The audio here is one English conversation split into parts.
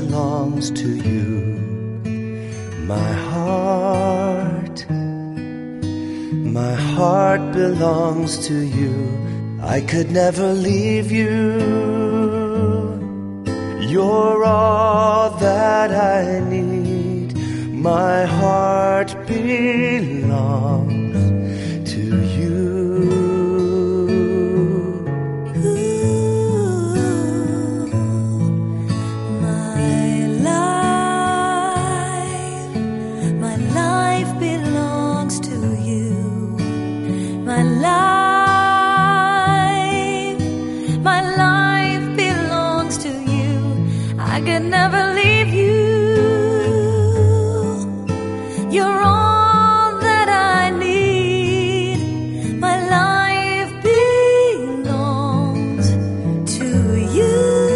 belongs to you. My heart belongs to you. I could never leave you. You're all that I need. My heart belongs to you. My life belongs to you. My life belongs to you. I could never leave you. You're all that I need. My life belongs to you.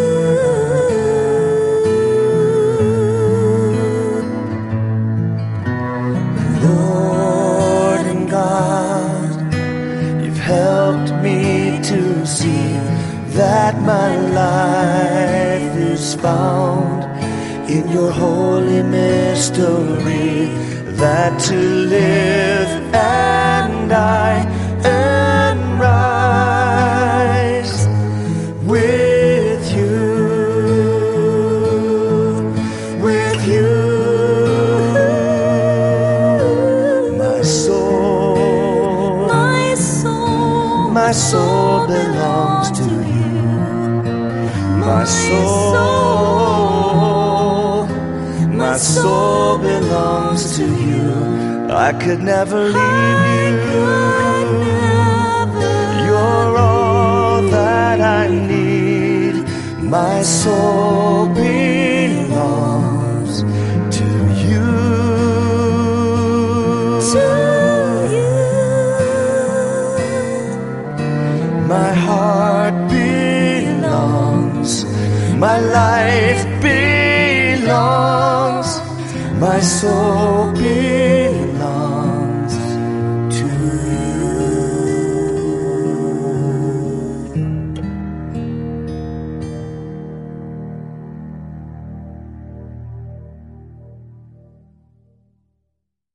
Lord and God, you've helped me to see that my life is found in your holy mystery, that to live and die and rise with you, with you. My soul belongs to you. My soul belongs to you. I could never leave you. You're all that I need. My soul belongs to you. My heart belongs, my life belongs, my soul belongs.